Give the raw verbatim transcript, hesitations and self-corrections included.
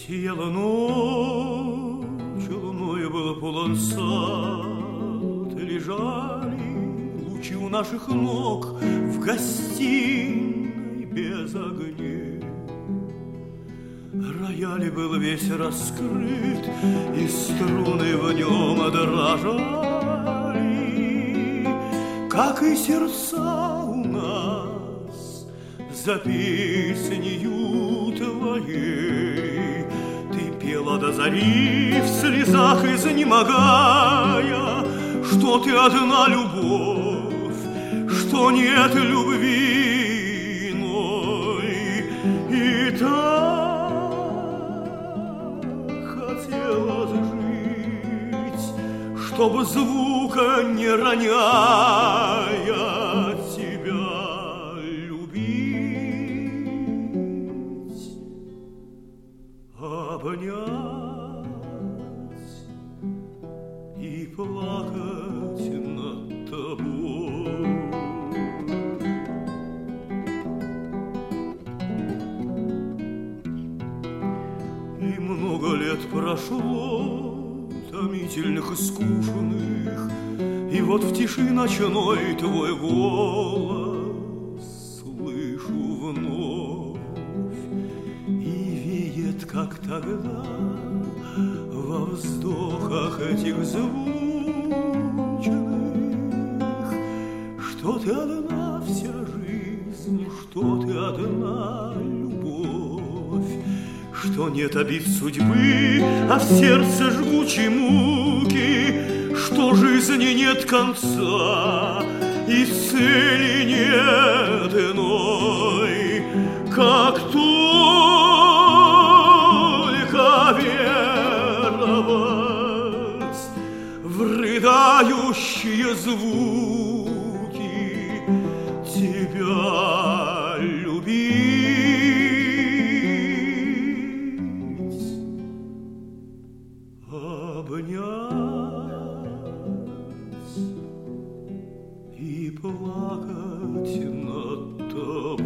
Сияла ночь, луною был полон сад, лежали лучи у наших ног в гостиной без огней. Рояль был весь раскрыт, и струны в нем дрожали, как и сердца у нас за песнею твоей. Ты пела до зари в слезах изнемогая, что ты одна любовь, что нет любви иной. И так хотелось жить, чтобы звука не роняя тебя любить, обнять и плакать над тобой. И много лет прошло, томительных и скучных, и вот в тиши ночной твой голос слышу вновь, и веет, как тогда, во вздохах этих звучных, что ты одна вся жизнь, что ты одна любовь, что нет обид судьбы, а в сердце жгучей муки, что жизни нет конца и цели нет иной, как только веровать в рыдающие звуки, тебя любить, обнять и плакать над тобой.